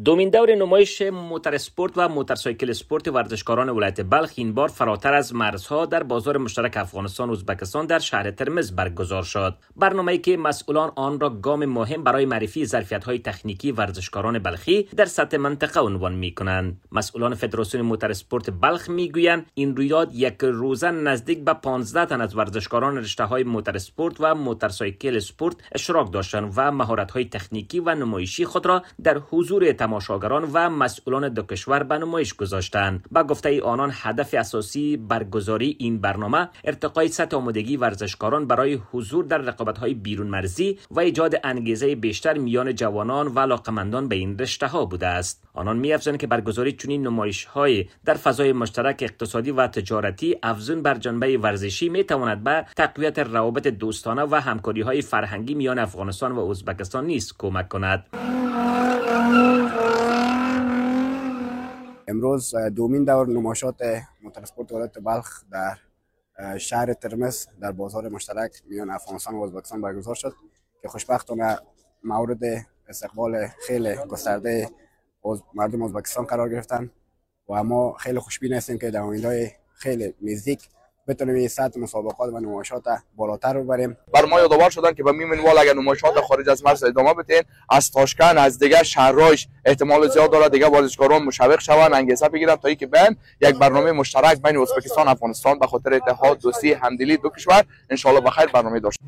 دومین دور نمایش موتور اسپورت و موتورسایکل اسپورت ورزشکاران ولایت بلخ این بار فراتر از مرزها در بازار مشترک افغانستان و ازبکستان در شهر ترمز برگزار شد. برنامه‌ای که مسئولان آن را گام مهم برای معرفی ظرفیت‌های تکنیکی ورزشکاران بلخی در سطح منطقه عنوان می‌کنند. مسئولان فدراسیون موتور اسپورت بلخ می‌گویند این رویداد یک روزه نزدیک به 15 تن از ورزشکاران رشته‌های موتور اسپورت و موتورسایکل اسپورت اشتراک داشتند و مهارت‌های تکنیکی و نمایشی خود را در حضور تماشاگران و مسئولان دو کشور به نمایش گذاشتند. با گفته آنان هدف اساسی برگزاری این برنامه ارتقای سطح آمادگی ورزشکاران برای حضور در رقابت‌های بیرون مرزی و ایجاد انگیزه بیشتر میان جوانان و علاقه‌مندان به این رشته‌ها بوده است. آنان می‌افزایند که برگزاری چنین نمایش‌های در فضای مشترک اقتصادی و تجارتی افزون بر جنبه ورزشی می‌تواند به تقویت روابط دوستانه و همکاری‌های فرهنگی میان افغانستان و ازبکستان نیز کمک کند. امروز دومین دور نمایشات موتور اسپورت ولایت بلخ در شهر ترمز در بازار مشترک میان افغانستان و ازبکستان برگزار شد که خوشبختانه مورد استقبال خیلی گسترده مردم ازبکستان قرار گرفتن و ما خیلی خوشبین هستیم که در آینده‌های خیلی نزدیک بتونیم سطح مسابقات و نمایشات بالاتر ببریم. بر ما یادآور شدن که به میمنوال اگر نمایشات خارج از مرز ادامه بدین از تاشکند از دیگه شهرهایش احتمال زیاد داره دیگه ورزشکاران مشوق شوند انگیزه بگیرن تا اینکه بین یک برنامه مشترک بین ازبکستان و افغانستان به خاطر اتحاد دوستی همدلی دو کشور ان شاء الله بخیر برنامه داشت.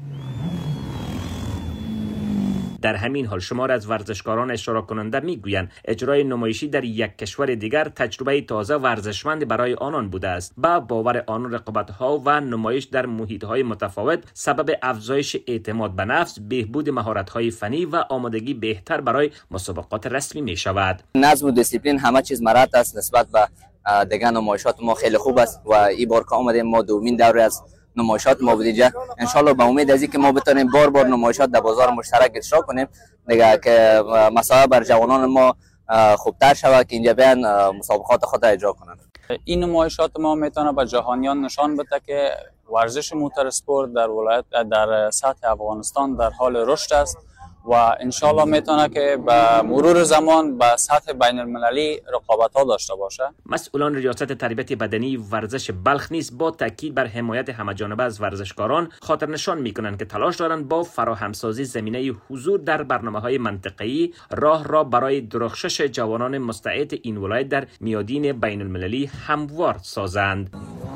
در همین حال شمار از ورزشکاران اشتراک کننده میگویند اجرای نمایشی در یک کشور دیگر تجربه تازه و ارزشمند برای آنان بوده است. با باور آنان رقابت‌ها و نمایش در محیط‌های متفاوت سبب افزایش اعتماد به نفس، بهبود مهارت‌های فنی و آمادگی بهتر برای مسابقات رسمی می‌شود. نظم و دیسیپلین همه چیز مرتب است نسبت به دیگر نمایشات ما خیلی خوب است و این بار که آمدیم ما دومین دوره از نمایشات ما بودیم ان شاء الله به امید از اینکه ما بتونیم بار نمایشات در بازار مشترک اشتراک کنیم دیگه که مسائل بر جوانان ما خوبتر شود که اینجا بیان مسابقات خود را اجرا کنند. این نمایشات ما میتونه به جهانیان نشان بده که ورزش موتور اسپورت در ولایت در سطح افغانستان در حال رشد است و انشالله میتونه که به مرور زمان به سطح بین المللی رقابت ها داشته باشه. مسئولان ریاست تربیت بدنی ورزش بلخ نیز با تاکید بر حمایت همه‌جانبه از ورزشکاران خاطر نشان میکنند که تلاش دارند با فراهمسازی زمینه حضور در برنامه‌های منطقه‌ای راه را برای درخشش جوانان مستعد این ولایت در میادین بین المللی هموار سازند.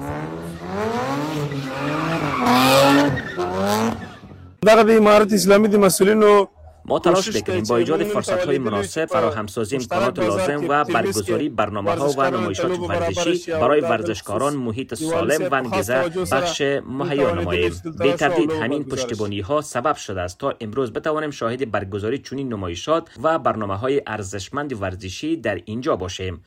در امارت اسلامی د مسئولینو ما تلاش میکنیم با ایجاد فرصت‌های مناسب، فراهمسازی امکانات لازم و برگزاری برنامه‌ها و نمایشات ورزشی برای ورزشکاران محیط سالم و انگیزه بخش مهیا نماییم. به تردید همین پشتیبانی‌ها سبب شده است تا امروز بتوانیم شاهد برگزاری چنین نمایشات و برنامه‌های ارزشمند ورزشی در اینجا باشیم.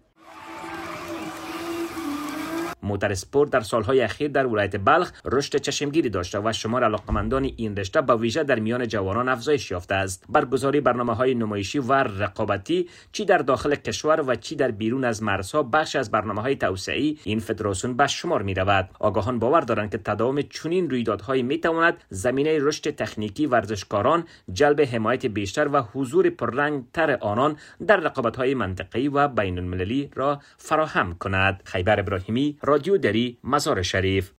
موتور اسپورت در سالهای اخیر در ولایت بلخ رشد چشمگیری داشته و شمار علاقه‌مندان این رشته به ویژه در میان جوانان افزایش یافته است. برگزاری برنامه‌های نمایشی و رقابتی چی در داخل کشور و چی در بیرون از مرزها بخش از برنامه‌های توسعه‌ای این فدراسیون به شمار می‌رود. آگاهان باور دارند که تداوم چنین رویدادهایی می‌تواند زمینه رشد تکنیکی ورزشکاران، جلب حمایت بیشتر و حضور پررنگ‌تر آنان در رقابت‌های منطقه‌ای و بین‌المللی را فراهم کند. خیبر ابراهیمی، رادیو دری، مزار شریف.